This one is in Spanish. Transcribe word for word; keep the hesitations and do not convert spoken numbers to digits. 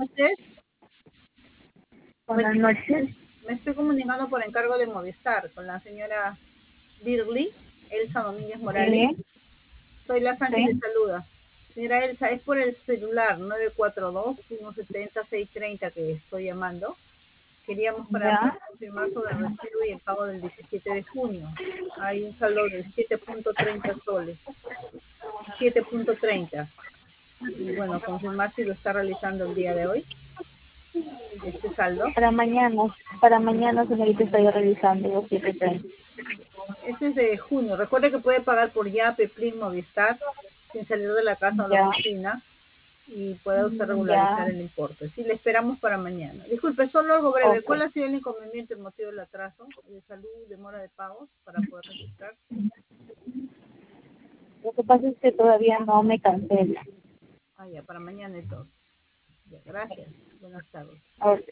noches. Buenas noches. Me estoy comunicando por encargo de Movistar con la señora Birly, Elsa Domínguez Morales. Sí. Soy la Sánchez Sí. de Saluda. Señora Elsa, es por el celular nueve cuatro dos, uno siete cero, seis tres cero que estoy llamando. Queríamos para Ya. confirmar sobre el recibo y el pago del diecisiete de junio. Hay un saldo de siete punto treinta soles. siete punto treinta. Y bueno, confirmar si lo está realizando el día de hoy. Este saldo. Para mañana, para mañana, señorita, estoy revisando los siete treinta. Este es de junio. Recuerde que puede pagar por Yape, Plin, Movistar, sin salir de la casa o la Ya. oficina, y puede usted regularizar Ya. el importe. Sí, le esperamos para mañana. Disculpe, solo algo breve. Okay. ¿Cuál ha sido el inconveniente, el motivo del atraso? ¿De salud, demora de pagos para poder registrar? Lo que pasa es que todavía no me cancela. Ah, ya, para mañana entonces. Ya, gracias. Buenas tardes. Okay.